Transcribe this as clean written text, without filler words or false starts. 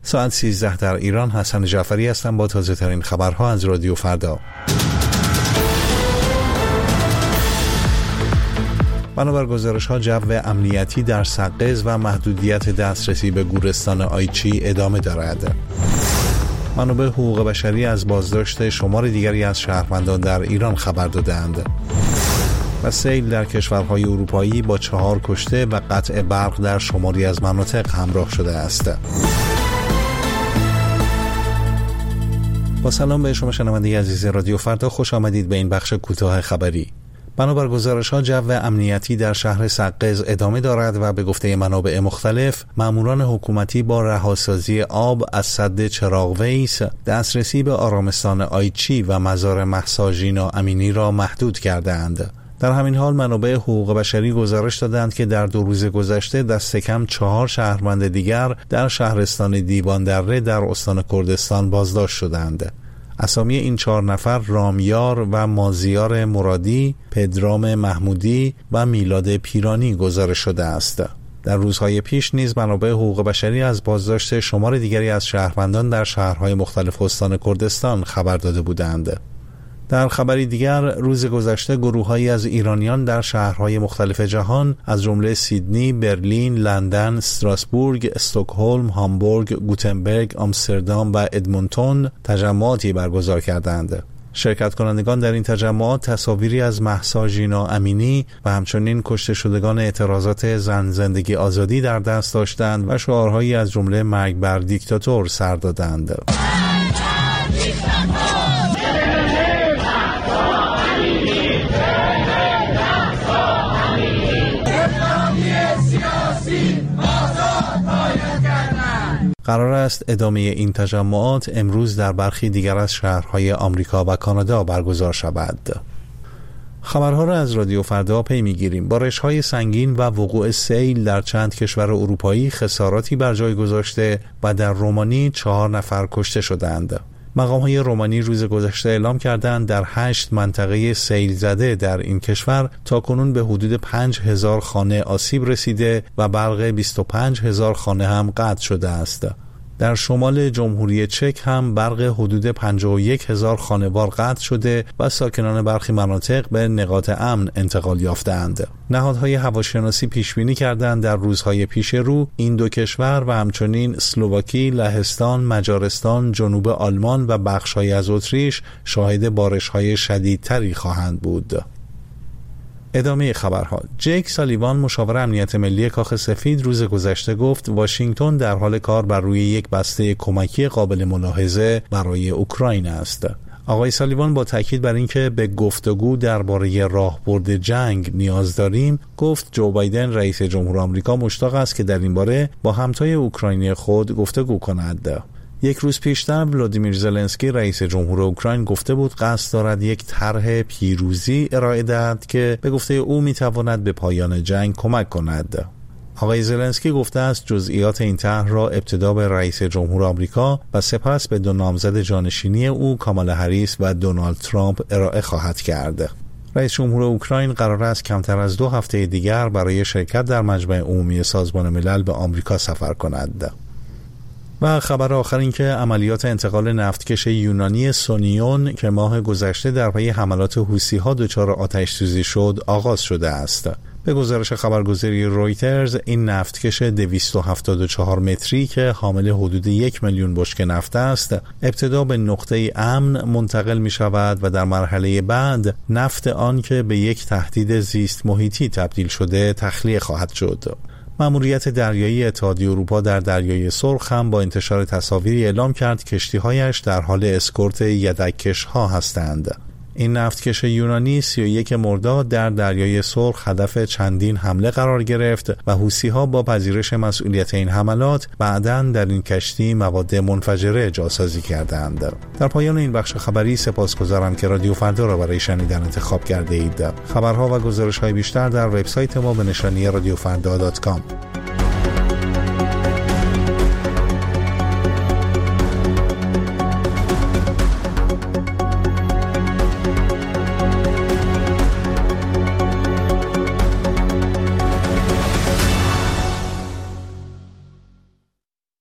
ساعت 13 در ایران. حسن جعفری هستم با تازه ترین خبرها از رادیو فردا. بنابر گزارش‌ها جو امنیتی در سقز و محدودیت دسترسی به گورستان آیچی ادامه دارد. منابع حقوق بشری از بازداشت شمار دیگری از شهروندان در ایران خبر دادند. و سیل در کشورهای اروپایی با 4 کشته و قطع برق در شماری از مناطق همراه شده است. با سلام به شما شنونده عزیز رادیو فردا، خوش آمدید به این بخش کوتاه خبری. بنابر گزارش‌ها جو امنیتی در شهر سقز ادامه دارد و به گفته منابع مختلف ماموران حکومتی با رهاسازی آب از سد چراغ ویس دسترسی به آرامستان آیچی و مزار مهسا ژینا امینی را محدود کردند. در همین حال منابع حقوق بشری گزارش دادند که در 2 روز گذشته دست کم 4 شهروند دیگر در شهرستان دیوان دره در استان کردستان بازداشت شدند. اسامی این 4 نفر رامیار و مازیار مرادی، پدرام محمودی و میلاد پیرانی گزارش شده است. در روزهای پیش نیز منابع حقوق بشری از بازداشت شمار دیگری از شهروندان در شهرهای مختلف استان کردستان خبر داده بودند. در خبری دیگر، روز گذشته گروه‌هایی از ایرانیان در شهرهای مختلف جهان از جمله سیدنی، برلین، لندن، استراسبورگ، استکهلم، هامبورگ، گوتنبرگ، آمستردام و ادمونتون تجمعاتی برگزار کردند. شرکت کنندگان در این تجمعات تصاویری از مهسا ژینا امینی و همچنین کشته شدگان اعتراضات زن زندگی آزادی در دست داشتند و شعارهایی از جمله مرگ بر دیکتاتور سر دادند. قرار است ادامه این تجمعات امروز در برخی دیگر از شهرهای آمریکا و کانادا برگزار شود. خبرها را از رادیو فردا پی می‌گیریم. بارش‌های سنگین و وقوع سیل در چند کشور اروپایی خساراتی بر جای گذاشته و در رومانی 4 نفر کشته شدند. مقام‌های رومانی روز گذشته اعلام کردند در 8 منطقه سیل زده در این کشور تاکنون به حدود 5000 خانه آسیب رسیده و برق 25000 خانه هم قطع شده است. در شمال جمهوری چک هم برق حدود 51000 خانوار قطع شده و ساکنان برخی مناطق به نقاط امن انتقال یافتند. نهادهای هواشناسی پیشبینی کردند در روزهای پیش رو این 2 کشور و همچنین اسلواکی، لهستان، مجارستان، جنوب آلمان و بخش‌هایی از اتریش شاهد بارش‌های شدیدتری خواهند بود. ادامه خبرها. جیک سالیوان مشاور امنیت ملی کاخ سفید روز گذشته گفت واشنگتن در حال کار بر روی یک بسته کمکی قابل ملاحظه برای اوکراین است. آقای سالیوان با تاکید بر اینکه به گفتگو درباره راهبرد جنگ نیاز داریم، گفت جو بایدن رئیس جمهور آمریکا مشتاق است که در این باره با همتای اوکراینی خود گفتگو کند. 1 روز پیشتر ولادیمیر زلنسکی رئیس جمهور اوکراین گفته بود قصد دارد یک طرح پیروزی ارائه دهد که به گفته او میتواند به پایان جنگ کمک کند. آقای زلنسکی گفته است جزئیات این طرح را ابتدا به رئیس جمهور آمریکا و سپس به 2 نامزد جانشینی او کامالا هریس و دونالد ترامپ ارائه خواهد کرد. رئیس جمهور اوکراین قرار است کمتر از 2 هفته دیگر برای شرکت در مجمع عمومی سازمان ملل به آمریکا سفر کند. و خبر آخر این که عملیات انتقال نفتکش یونانی سونیون که ماه گذشته در پی حملات حوثی‌ها دچار آتش‌سوزی شد آغاز شده است. به گزارش خبرگزاری رویترز این نفتکش 274 متری که حامل حدود 1 میلیون بشکه نفت است ابتدا به نقطه امن منتقل می شود و در مرحله بعد نفت آن که به یک تهدید زیست محیطی تبدیل شده تخلیه خواهد شد. ماموریت دریایی اتحادیه اروپا در دریای سرخ هم با انتشار تصاویری اعلام کرد کشتی‌هایش در حال اسکورت یدک‌کش‌ها هستند. این نفتکش یونانی 31 مرداد در دریای سرخ هدف چندین حمله قرار گرفت و حوثی‌ها با پذیرش مسئولیت این حملات بعداً در این کشتی مواد منفجره جاسازی کردند. در پایان این بخش خبری سپاسگزارم که رادیو فردا را برای شنیدن انتخاب کرده اید. خبرها و گزارش‌های بیشتر در وبسایت ما به نشانی radiofrda.com.